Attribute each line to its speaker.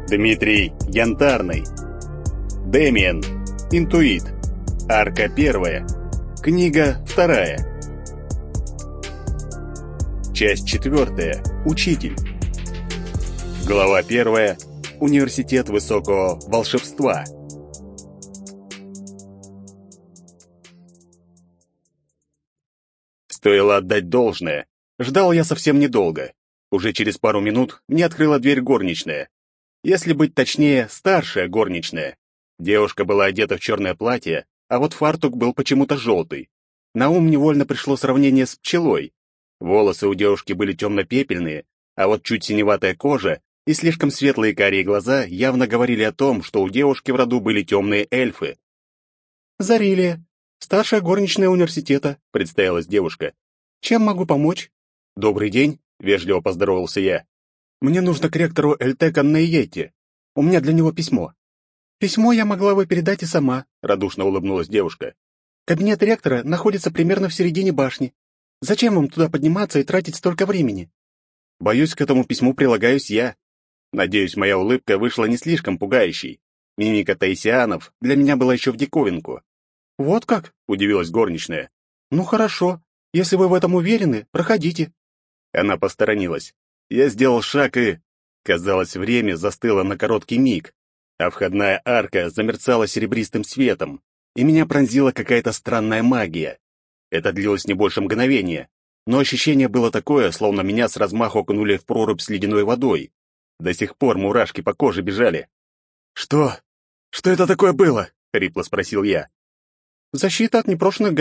Speaker 1: Дмитрий Янтарный. Дэмиен. Интуит. Арка 1. Книга 2. Часть 4. Учитель. Глава 1. Университет высокого волшебства. Стоило отдать должное. Ждал я совсем недолго. Уже через пару минут мне открыла дверь горничная. Если быть точнее, старшая горничная. Девушка была одета в черное платье, а вот фартук был почему-то желтый. На ум невольно пришло сравнение с пчелой. Волосы у девушки были темно-пепельные, а вот чуть синеватая кожа и слишком светлые карие глаза явно говорили о том, что у девушки в роду были темные эльфы. «Зарилия, старшая горничная университета», — представилась девушка. «Чем могу помочь?» «Добрый день», — вежливо поздоровался я. «Мне нужно к ректору Эльтека Нейетти. У меня для него письмо». «Письмо я могла бы передать и сама», — радушно улыбнулась девушка. «Кабинет ректора находится примерно в середине башни. Зачем вам туда подниматься и тратить столько времени?» «Боюсь, к этому письму прилагаюсь я». Надеюсь, моя улыбка вышла не слишком пугающей. Мимика таисианов для меня была еще в диковинку. «Вот как?» — удивилась горничная. «Ну хорошо. Если вы в этом уверены, проходите». Она посторонилась. Я сделал шаг и... Казалось, время застыло на короткий миг, а входная арка замерцала серебристым светом, и меня пронзила какая-то странная магия. Это длилось не больше мгновения, но ощущение было такое, словно меня с размаху окунули в прорубь с ледяной водой. До сих пор мурашки по коже бежали. «Что? Что это такое было?» — хрипло спросил я. «Защита от непрошенных